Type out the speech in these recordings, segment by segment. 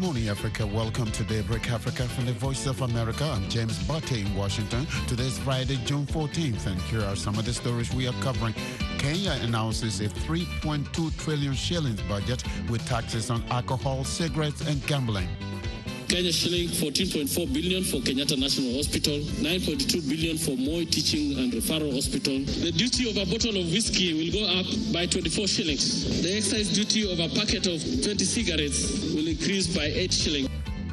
morning, Africa. Welcome to Daybreak Africa from the Voice of America. I'm James Butte in Washington. Today's Friday, June 14th, and here are some of the stories we are covering. Kenya announces a 3.2 trillion shillings budget with taxes on alcohol, cigarettes, and gambling. Kenya shilling 14.4 billion for Kenyatta National Hospital, 9.2 billion for Moi Teaching and Referral Hospital. The duty of a bottle of whiskey will go up by 24 shillings. The excise duty of a packet of 20 cigarettes will increase by 8 shillings.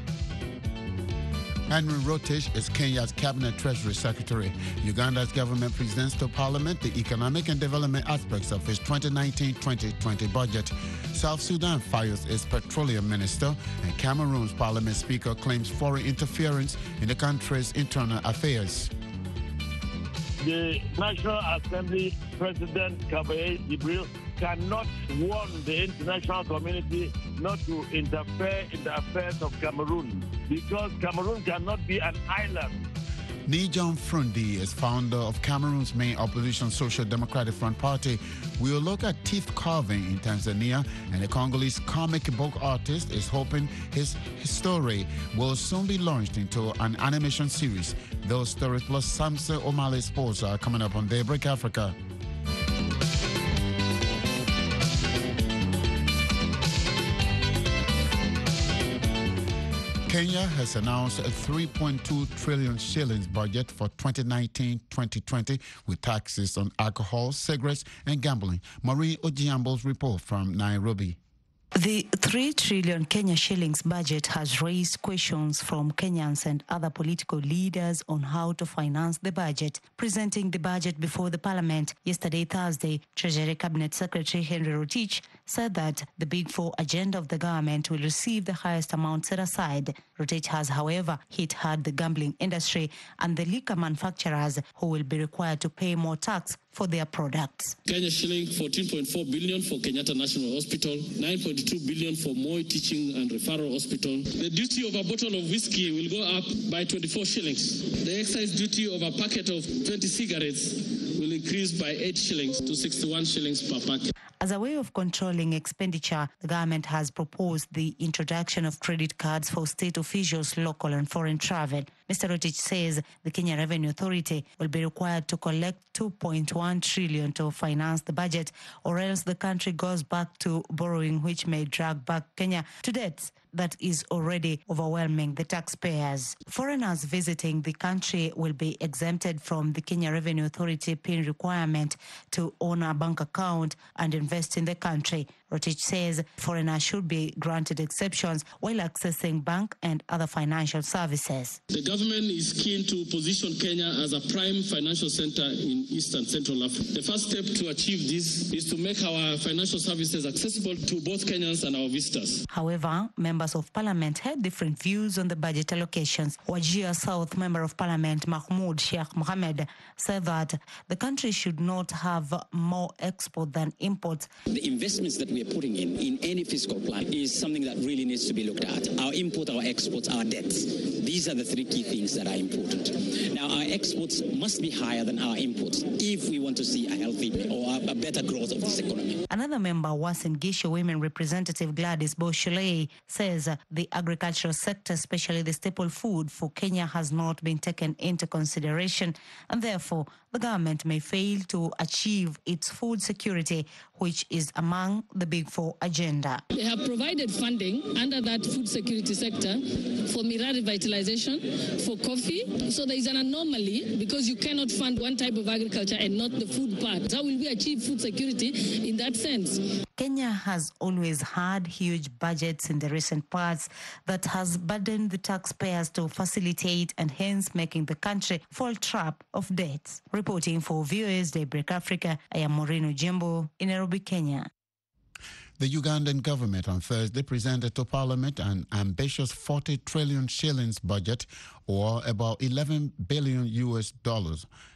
Henry Rotich is Kenya's Cabinet Treasury Secretary. Uganda's government presents to Parliament the economic and development aspects of its 2019-2020 budget. South Sudan fires its petroleum minister, and Cameroon's Parliament Speaker claims foreign interference in the country's internal affairs. The National Assembly President Kabaye Jibril cannot warn the international community not to interfere in the affairs of Cameroon, because Cameroon cannot be an island. Nijon Frundi is founder of Cameroon's main opposition Social Democratic Front Party. We'll look at teeth carving in Tanzania, and the Congolese comic book artist is hoping his story will soon be launched into an animation series. Those stories plus Samson O'Malley sports are coming up on Daybreak Africa. Kenya has announced a 3.2 trillion shillings budget for 2019-2020 with taxes on alcohol, cigarettes, and gambling. Marie Ojiambo's report from Nairobi. The 3 trillion Kenya shillings budget has raised questions from Kenyans and other political leaders on how to finance the budget. Presenting the budget before the parliament yesterday, Thursday, Treasury Cabinet Secretary Henry Rotich said that the Big Four agenda of the government will receive the highest amount set aside. Rotich has, however, hit hard the gambling industry and the liquor manufacturers who will be required to pay more tax for their products. Kenya shilling 14.4 billion for Kenyatta National Hospital, 9.2 billion for Moi Teaching and Referral Hospital. The duty of a bottle of whiskey will go up by 24 shillings. The excise duty of a packet of 20 cigarettes will increase by 8 shillings to 61 shillings per packet. As a way of controlling expenditure, the government has proposed the introduction of credit cards for state officials, local and foreign travel. Mr. Rotich says the Kenya Revenue Authority will be required to collect 2.1 trillion to finance the budget, or else the country goes back to borrowing, which may drag back Kenya to debts that is already overwhelming the taxpayers. Foreigners visiting the country will be exempted from the Kenya Revenue Authority PIN requirement to own a bank account and invest in the country. Rotich says foreigners should be granted exceptions while accessing bank and other financial services. The government is keen to position Kenya as a prime financial center in East and Central Africa. The first step to achieve this is to make our financial services accessible to both Kenyans and our visitors. However, members of parliament had different views on the budget allocations. Wajir South Member of Parliament Mahmoud Sheikh Mohammed said that the country should not have more export than import. The investments that we are putting in any fiscal plan is something that really needs to be looked at. Our import, our exports, our debts. These are the 3 key things that are important. Now, our exports must be higher than our imports if we want to see a healthy or a better growth of this economy. Another member, Uasin Gishu Women Representative Gladys Boshulei, says the agricultural sector, especially the staple food for Kenya, has not been taken into consideration, and therefore the government may fail to achieve its food security, which is among the Big Four agenda. They have provided funding under that food security sector for Mirari revitalization, for coffee. So there is an anomaly because you cannot fund one type of agriculture and not the food part. How will we achieve food security in that sense? Kenya has always had huge budgets in the recent past that has burdened the taxpayers to facilitate and hence making the country fall trap of debts. Reporting for VOA's Daybreak Africa, I am Maureen Ojiambo in Nairobi, Kenya. The Ugandan government on Thursday presented to Parliament an ambitious 40 trillion shillings budget, or about $11 billion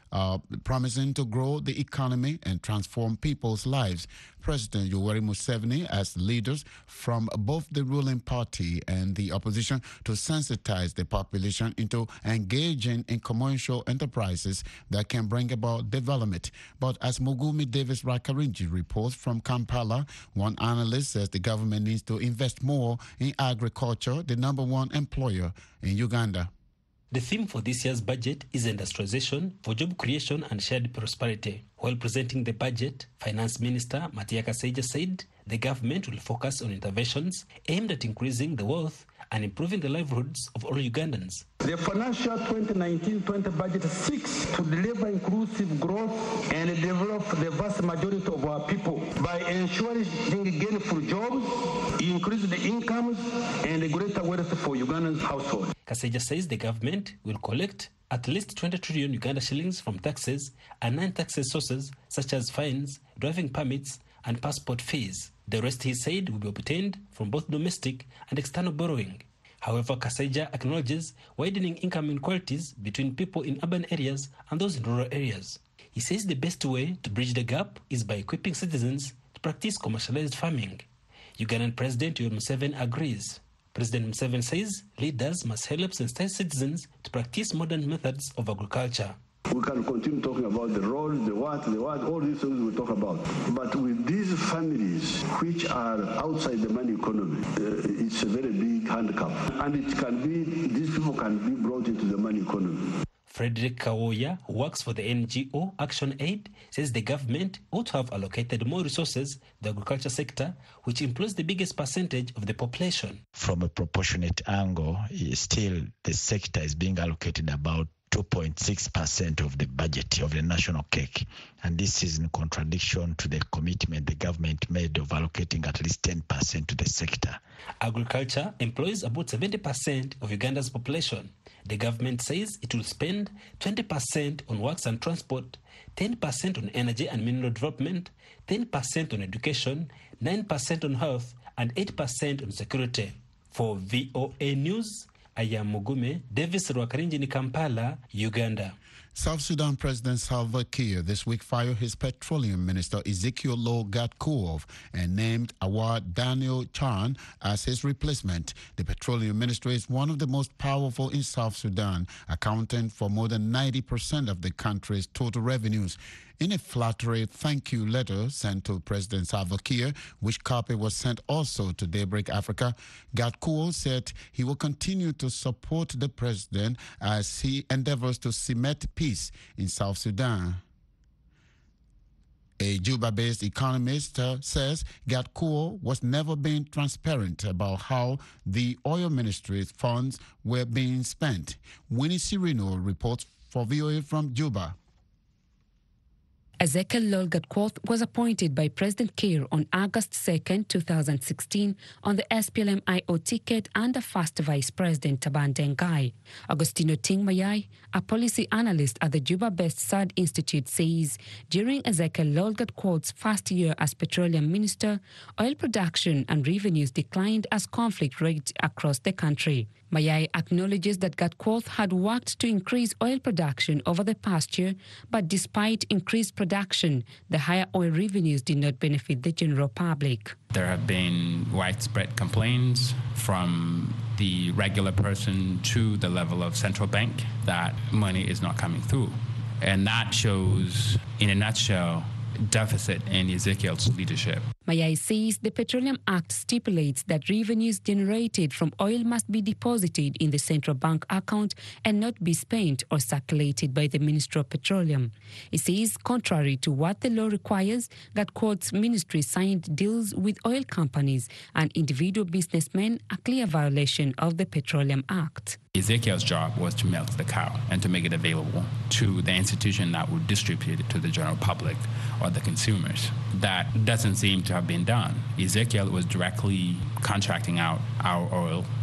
promising to grow the economy and transform people's lives. President Yoweri Museveni asked leaders from both the ruling party and the opposition to sensitize the population into engaging in commercial enterprises that can bring about development. But as Mugumi Davis Rakarinji reports from Kampala, one analyst says the government needs to invest more in agriculture, the number one employer in Uganda. The theme for this year's budget is industrialization for job creation and shared prosperity. While presenting the budget, Finance Minister Matia Kasaija said the government will focus on interventions aimed at increasing the wealth and improving the livelihoods of all Ugandans. The financial 2019-20 budget seeks to deliver inclusive growth and develop the vast majority of our people by ensuring gainful jobs, increase the incomes, and greater wealth for Ugandan households. Kasaija says the government will collect at least 20 trillion Uganda shillings from taxes and non-tax sources such as fines, driving permits, and passport fees. The rest, he said, will be obtained from both domestic and external borrowing. However, Kasaija acknowledges widening income inequalities between people in urban areas and those in rural areas. He says the best way to bridge the gap is by equipping citizens to practice commercialized farming. Ugandan President Yoweri Museveni agrees. President Museveni says leaders must help sensitize citizens to practice modern methods of agriculture. We can continue talking about the roads, the what, all these things we talk about. But with these families which are outside the money economy, it's a very big handicap. And these people can be brought into the money economy. Frederick Kawoya, who works for the NGO Action Aid, says the government ought to have allocated more resources to the agriculture sector, which employs the biggest percentage of the population. From a proportionate angle, still the sector is being allocated about 2.6% of the budget of the national cake. And this is in contradiction to the commitment the government made of allocating at least 10% to the sector. Agriculture employs about 70% of Uganda's population. The government says it will spend 20% on works and transport, 10% on energy and mineral development, 10% on education, 9% on health, and 8% on security. For VOA News, I am Mugume Davis Rwakarinji in Kampala, Uganda. South Sudan President Salva Kiir this week fired his petroleum minister Ezekiel Lo-Gatkuoth and named Awad Daniel Chan as his replacement. The petroleum ministry is one of the most powerful in South Sudan, accounting for more than 90% of the country's total revenues. In a flattery thank you letter sent to President Salva Kiir, which copy was sent also to Daybreak Africa, Gatkuoth said he will continue to support the president as he endeavors to cement peace in South Sudan. A Juba-based economist says Gatkuoth was never being transparent about how the oil ministry's funds were being spent. Winnie Cirino reports for VOA from Juba. Ezekiel Lo-Gatkuoth was appointed by President Kiir on August 2, 2016 on the SPLM-IO ticket under first Vice President Taban Dengai. Agostino Ting Mayai, a policy analyst at the Juba-based SAD Institute, says during Ezekiel Lo-Gatkuoth's first year as petroleum minister, oil production and revenues declined as conflict raged across the country. Mayai acknowledges that Gatkuoth had worked to increase oil production over the past year, but despite increased production, the higher oil revenues did not benefit the general public. There have been widespread complaints from the regular person to the level of central bank that money is not coming through. And that shows, in a nutshell, deficit in Ezekiel's leadership. Mayai says the Petroleum Act stipulates that revenues generated from oil must be deposited in the central bank account and not be spent or circulated by the Ministry of Petroleum. He says, contrary to what the law requires, Gatkuoth's ministry signed deals with oil companies and individual businessmen, a clear violation of the Petroleum Act. Ezekiel's job was to milk the cow and to make it available to the institution that would distribute it to the general public or the consumers. That doesn't seem to have been done. Ezekiel was directly contracting out our oil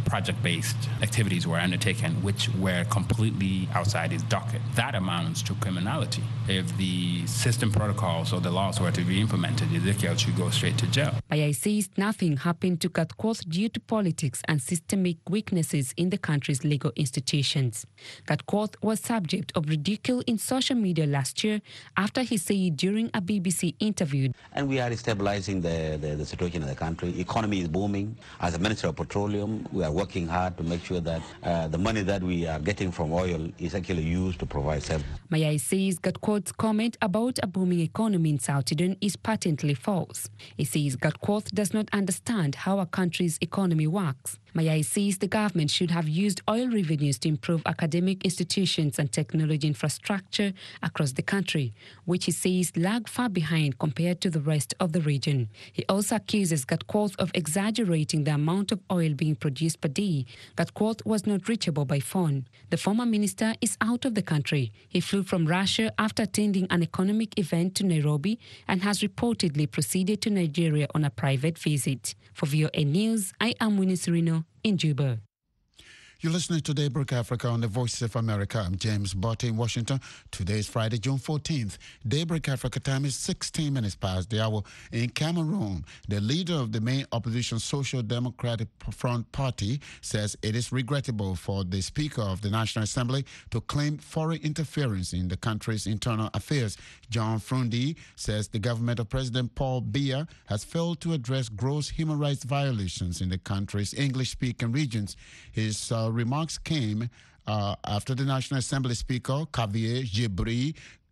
project-based activities were undertaken which were completely outside his docket. That amounts to criminality. If the system protocols or the laws were to be implemented, Ezekiel should go straight to jail. Bayai says nothing happened to Gatkuoth due to politics and systemic weaknesses in the country's legal institutions. Gatkuoth was subject of ridicule in social media last year after he said during a BBC interview, "And we are stabilizing the situation in the country. Economy is booming. As a Minister of Petroleum, we are working hard to make sure that the money that we are getting from oil is actually used to provide service." Mayai says Gatkuoth's comment about a booming economy in South Sudan is patently false. He says Gatkuoth does not understand how a country's economy works. Mayai says the government should have used oil revenues to improve academic institutions and technology infrastructure across the country, which he says lag far behind compared to the rest of the region. He also accuses Gatkuoth of exaggerating the amount of oil being produced per day. Gatkuoth was not reachable by phone. The former minister is out of the country. He flew from Russia after attending an economic event to Nairobi and has reportedly proceeded to Nigeria on a private visit. For VOA News, I am Winnie Serino in Juba. You're listening to Daybreak Africa on the Voice of America. I'm James Botte in Washington. Today is Friday, June 14th. Daybreak Africa time is 16 minutes past the hour. In Cameroon, the leader of the main opposition Social Democratic Front Party says it is regrettable for the Speaker of the National Assembly to claim foreign interference in the country's internal affairs. John Frundi says the government of President Paul Biya has failed to address gross human rights violations in the country's English-speaking regions. His remarks came after the National Assembly Speaker, Xavier Djebri,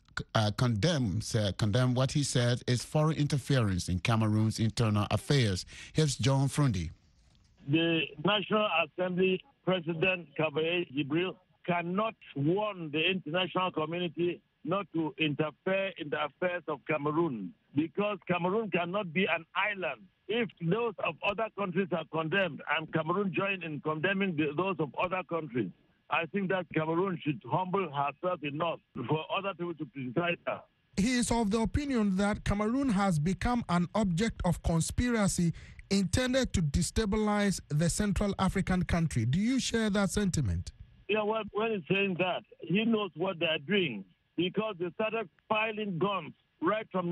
condemned what he said is foreign interference in Cameroon's internal affairs. Here's John Frundi. The National Assembly President, Xavier Djebri, cannot warn the international community not to interfere in the affairs of Cameroon, because Cameroon cannot be an island. If those of other countries are condemned and Cameroon join in condemning those of other countries, I think that Cameroon should humble herself enough for other people to criticize her. He is of the opinion that Cameroon has become an object of conspiracy intended to destabilize the Central African country. Do you share that sentiment? Yeah, well, when he's saying that, he knows what they're doing, because they started filing guns right from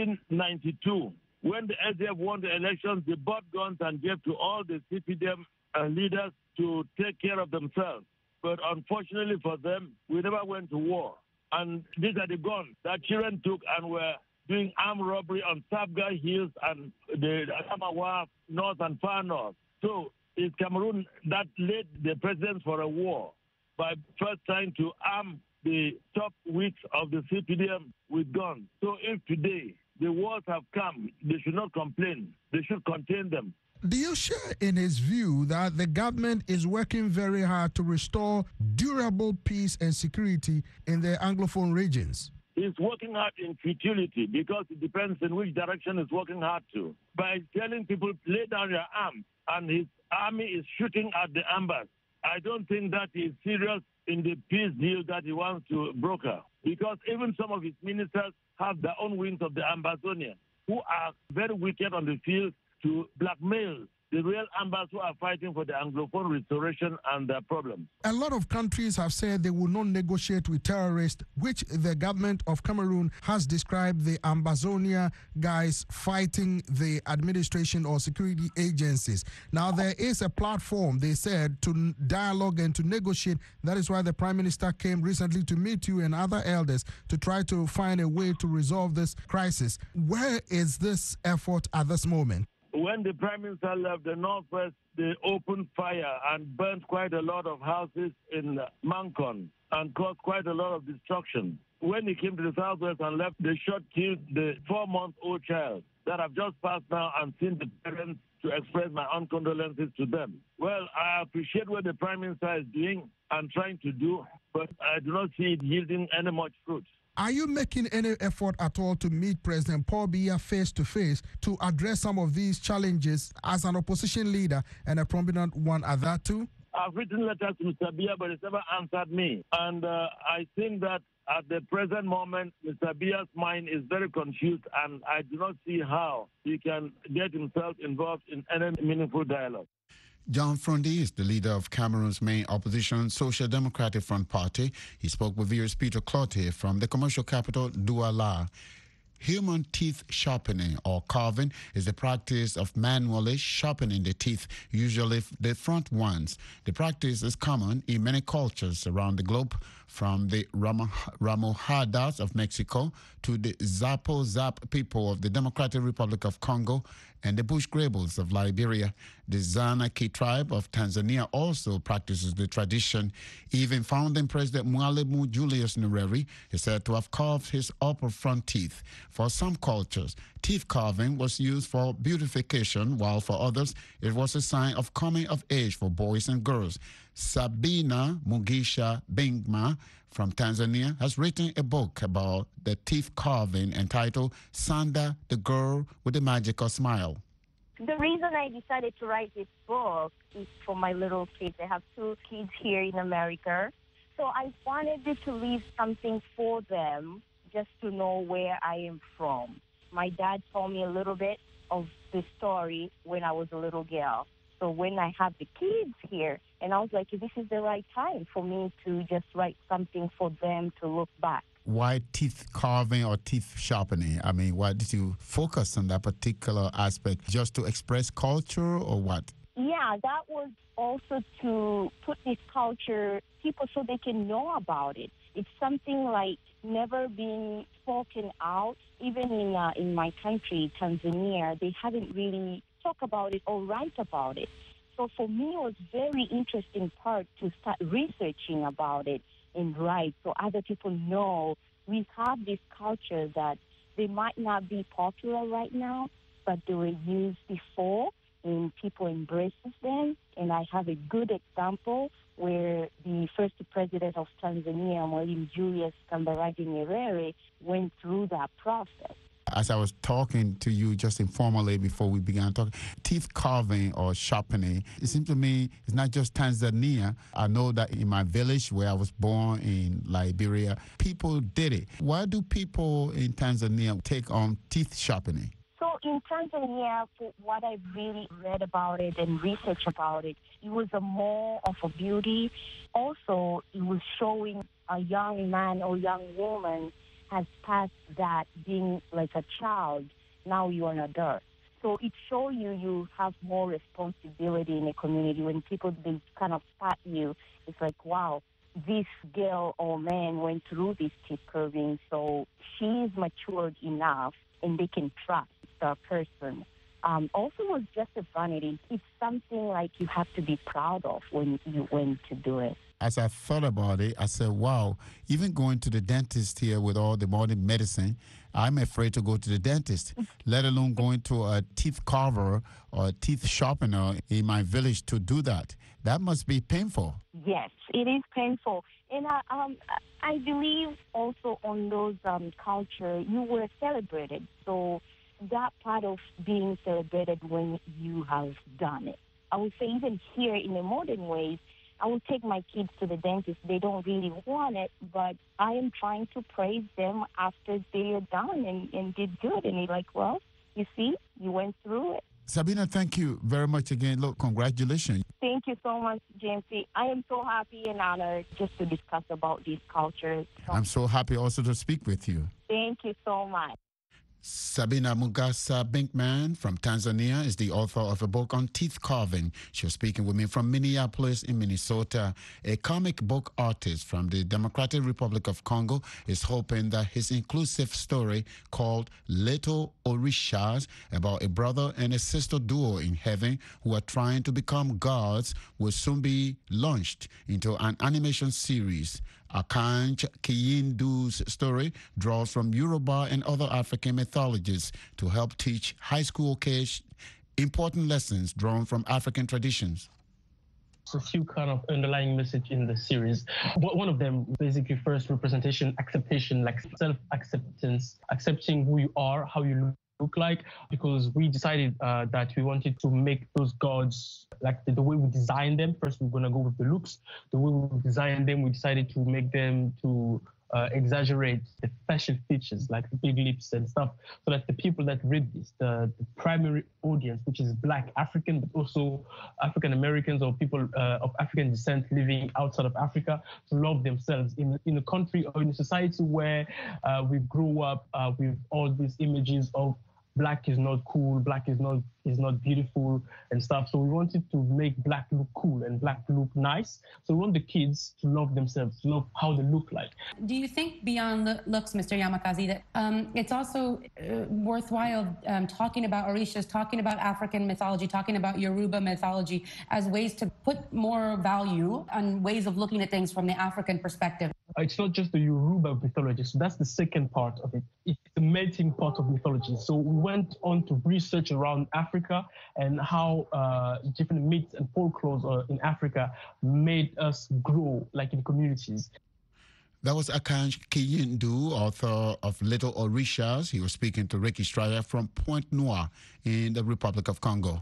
1992. When the SDF won the elections, they bought guns and gave to all the CPDM leaders to take care of themselves. But unfortunately for them, we never went to war. And these are the guns that children took and were doing armed robbery on Sabga Hills and the Adamawa North and Far North. So it's Cameroon that led the presidents for a war by first trying to arm the top weeks of the CPDM with guns. So if today the wars have come, they should not complain. They should contain them. Do you share in his view that the government is working very hard to restore durable peace and security in the Anglophone regions? He's working hard in futility, because it depends in which direction he's working hard to. By telling people, lay down your arms, and his army is shooting at the ambers. I don't think that he's serious in the peace deal that he wants to broker, because even some of his ministers have their own wings of the Ambazonian, who are very wicked on the field to blackmail the real Ambas who are fighting for the Anglophone restoration and their problems. A lot of countries have said they will not negotiate with terrorists, which the government of Cameroon has described the Ambazonia guys fighting the administration or security agencies. Now, there is a platform, they said, to dialogue and to negotiate. That is why the Prime Minister came recently to meet you and other elders to try to find a way to resolve this crisis. Where is this effort at this moment? When the Prime Minister left the Northwest, they opened fire and burnt quite a lot of houses in Mankon and caused quite a lot of destruction. When he came to the Southwest and left, they killed the 4-month-old child that I've just passed now and seen the parents to express my own condolences to them. Well, I appreciate what the Prime Minister is doing and trying to do, but I do not see it yielding any much fruit. Are you making any effort at all to meet President Paul Biya face-to-face to address some of these challenges as an opposition leader and a prominent one at that too? I've written letters to Mr. Biya, but he's never answered me. And I think that at the present moment, Mr. Biya's mind is very confused, and I do not see how he can get himself involved in any meaningful dialogue. John Frondi is the leader of Cameroon's main opposition, Social Democratic Front Party. He spoke with viewers Peter Cloutier from the commercial capital, Douala. Human teeth sharpening or carving is the practice of manually sharpening the teeth, usually the front ones. The practice is common in many cultures around the globe, from the Ramojadas of Mexico to the Zapo-Zap people of the Democratic Republic of Congo and the Bush Grabbles of Liberia. The Zanaki tribe of Tanzania also practices the tradition. Even founding President Mwalimu Julius Nyerere is said to have carved his upper front teeth. For some cultures, teeth carving was used for beautification, while for others, it was a sign of coming of age for boys and girls. Sabina Mugisha Bingma from Tanzania has written a book about the teeth carving entitled Sanda, the Girl with the Magical Smile. The reason I decided to write this book is for my little kids. I have 2 kids here in America. So I wanted to leave something for them just to know where I am from. My dad told me a little bit of the story when I was a little girl. So when I have the kids here, and I was like, this is the right time for me to just write something for them to look back. Why teeth carving or teeth sharpening? I mean, why did you focus on that particular aspect? Just to express culture or what? Yeah, that was also to put this culture, people so they can know about it. It's something like never been spoken out. Even in my country, Tanzania, they haven't really talked about it or write about it. So for me, it was very interesting part to start researching about it and write so other people know we have this culture that they might not be popular right now, but they were used before and people embrace them. And I have a good example where the first president of Tanzania, Mwalimu Julius Kambarage Nyerere, went through that process. As I was talking to you just informally before we began talking, teeth carving or sharpening, it seems to me it's not just Tanzania. I know that in my village where I was born in Liberia, people did it. Why do people in Tanzania take on teeth sharpening? So in Tanzania, for what I've really read about it and researched about it, it was a more of a beauty. Also, it was showing a young man or young woman has passed that being like a child, now you're an adult. So it shows you have more responsibility in a community. When people, they kind of spot you, it's like, wow, this girl or man went through this teeth curving, so she's matured enough and they can trust the person. Also was just a vanity. It's something like you have to be proud of when you went to do it. As I thought about it, I said, wow, even going to the dentist here with all the modern medicine, I'm afraid to go to the dentist, let alone going to a teeth carver or a teeth sharpener in my village to do that. That must be painful. Yes, it is painful. And I believe also on those culture, you were celebrated. So that part of being celebrated when you have done it. I would say even here in the modern ways, I will take my kids to the dentist. They don't really want it, but I am trying to praise them after they are done and did good. And they're like, well, you see, you went through it. Sabina, thank you very much again. Look, congratulations. Thank you so much, James. I am so happy and honored just to discuss about these cultures. I'm so happy also to speak with you. Thank you so much. Sabina Mugasa Binkman from Tanzania is the author of a book on teeth carving. She was speaking with me from Minneapolis in Minnesota. A comic book artist from the Democratic Republic of Congo is hoping that his inclusive story called Little Orishas, about a brother and a sister duo in heaven who are trying to become gods, will soon be launched into an animation series. Akanj Kiyindu's story draws from Yoruba and other African mythologies to help teach high school kids important lessons drawn from African traditions. A few kind of underlying message in the series. One of them, basically first representation, acceptation, like self-acceptance, accepting who you are, how you look like, because we decided that we wanted to make those gods like the way we design them. First, we're going to go with the looks. The way we design them, we decided to make them to exaggerate the facial features, like big lips and stuff, so that the people that read this, the primary audience, which is Black African, but also African Americans or people of African descent living outside of Africa, to love themselves in a country or in a society where we grew up with all these images of Black is not cool, Black is not beautiful and stuff. So we wanted to make Black look cool and Black look nice. So we want the kids to love themselves, to love how they look like. Do you think beyond the looks, Mr. Yamakazi, that it's also worthwhile talking about Orishas, talking about African mythology, talking about Yoruba mythology as ways to put more value on ways of looking at things from the African perspective? It's not just the Yoruba mythology, so that's the second part of it. It's the melting pot of mythology. So we went on to research around Africa and how different myths and folklores in Africa made us grow, like in communities. That was Akanj Kiyindu, author of Little Orishas. He was speaking to Ricky Stryer from Pointe Noire in the Republic of Congo.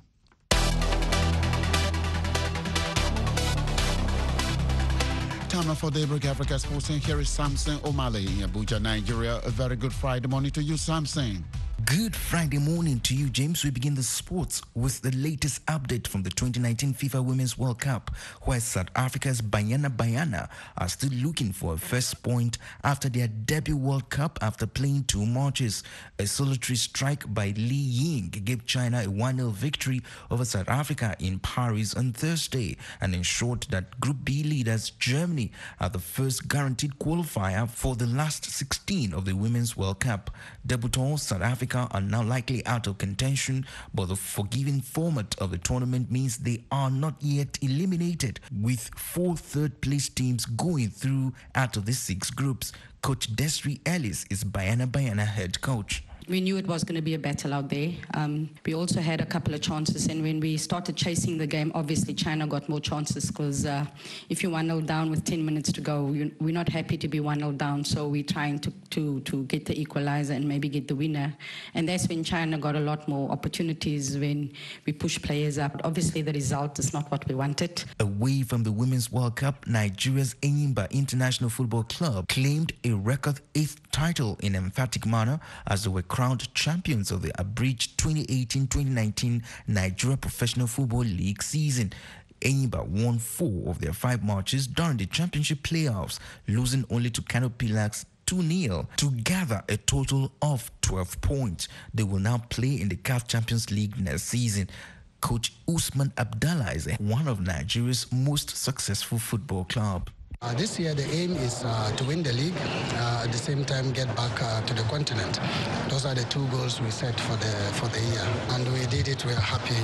Time for Daybreak Africa Sports, and here is Samson Omale in Abuja, Nigeria. A very good Friday morning to you, Samson. Good Friday morning to you, James. We begin the sports with the latest update from the 2019 FIFA Women's World Cup, where South Africa's Banyana are still looking for a first point after their debut World Cup after playing 2 matches. A solitary strike by Li Ying gave China a 1-0 victory over South Africa in Paris on Thursday and ensured that Group B leaders Germany are the first guaranteed qualifier for the last 16 of the Women's World Cup. Debutants South Africa are now likely out of contention, but the forgiving format of the tournament means they are not yet eliminated, with 4 third-place teams going through out of the 6 groups. Coach Desiree Ellis is Banyana head coach. We knew it was going to be a battle out there. We also had a couple of chances, and when we started chasing the game, obviously China got more chances because if you're 1-0 down with 10 minutes to go, we're not happy to be 1-0 down, so we're trying to get the equalizer and maybe get the winner. And that's when China got a lot more opportunities when we push players up. Obviously, the result is not what we wanted. Away from the Women's World Cup, Nigeria's Enyimba International Football Club claimed a record 8th title in emphatic manner as they were crowned champions of the abridged 2018-2019 Nigeria Professional Football League season. Enyimba won 4 of their 5 matches during the championship playoffs, losing only to Kano Pillars 2-0 to gather a total of 12 points. They will now play in the CAF Champions League next season. Coach Usman Abdallah is one of Nigeria's most successful football clubs. This year the aim is to win the league, at the same time get back to the continent. Those are the 2 goals we set for the year, and we did it. We are happy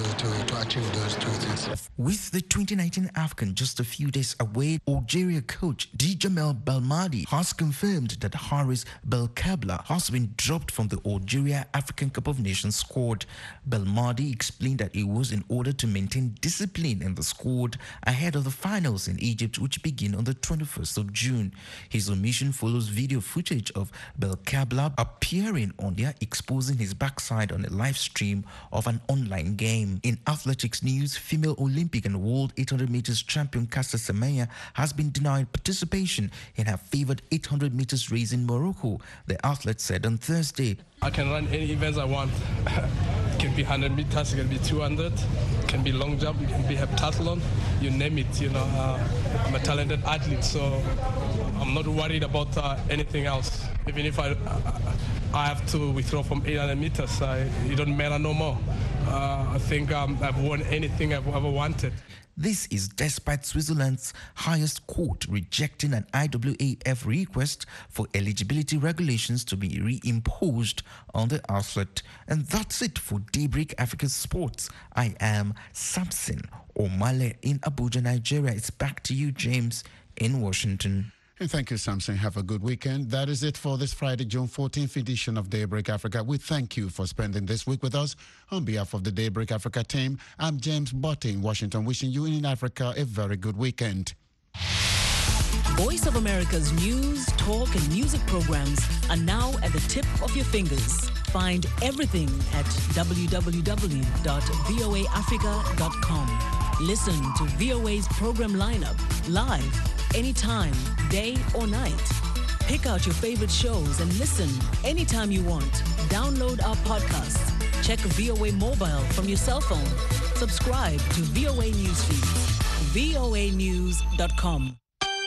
to achieve those 2 things. With the 2019 AFCON just a few days away, Algeria coach Djamel Belmadi has confirmed that Haris Belkabla has been dropped from the Algeria African Cup of Nations squad. Belmadi explained that it was in order to maintain discipline in the squad ahead of the finals in Egypt, which begin on the 21st of June. His omission follows video footage of Belkabla appearing on there exposing his backside on a live stream of an online game. In athletics news, female Olympic and world 800 meters champion Caster Semenya has been denied participation in her favored 800 meters race in Morocco, the athlete said on Thursday. I can run any events I want. It can be 100 meters, it can be 200, it can be long jump, it can be heptathlon, you name it. I'm a talented athlete, so I'm not worried about anything else. Even if I have to withdraw from 800 meters, it don't matter no more. I think I've won anything I've ever wanted. This is despite Switzerland's highest court rejecting an IAAF request for eligibility regulations to be reimposed on the athlete. And that's it for Daybreak Africa Sports. I am Samson Omale in Abuja, Nigeria. It's back to you, James, in Washington. And thank you, Samson. Have a good weekend. That is it for this Friday, June 14th edition of Daybreak Africa. We thank you for spending this week with us. On behalf of the Daybreak Africa team, I'm James Botte in Washington, wishing you in Africa a very good weekend. Voice of America's news, talk, and music programs are now at the tip of your fingers. Find everything at www.voaafrica.com. Listen to VOA's program lineup live, anytime, day or night. Pick out your favorite shows and listen anytime you want. Download our podcasts. Check VOA Mobile from your cell phone. Subscribe to VOA Newsfeed. voanews.com.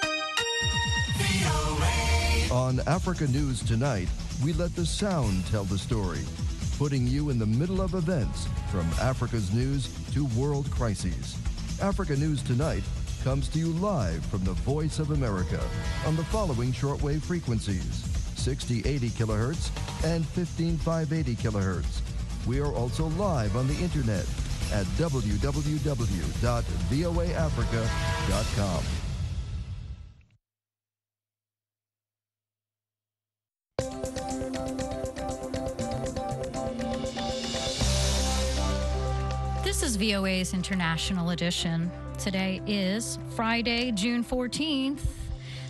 On Africa News Tonight, we let the sound tell the story, putting you in the middle of events from Africa's news to world crises. Africa News Tonight comes to you live from the Voice of America on the following shortwave frequencies: 6080 kilohertz and 15580 kilohertz. We are also live on the internet at www.voaafrica.com. This is VOA's International Edition. Today is Friday, June 14th.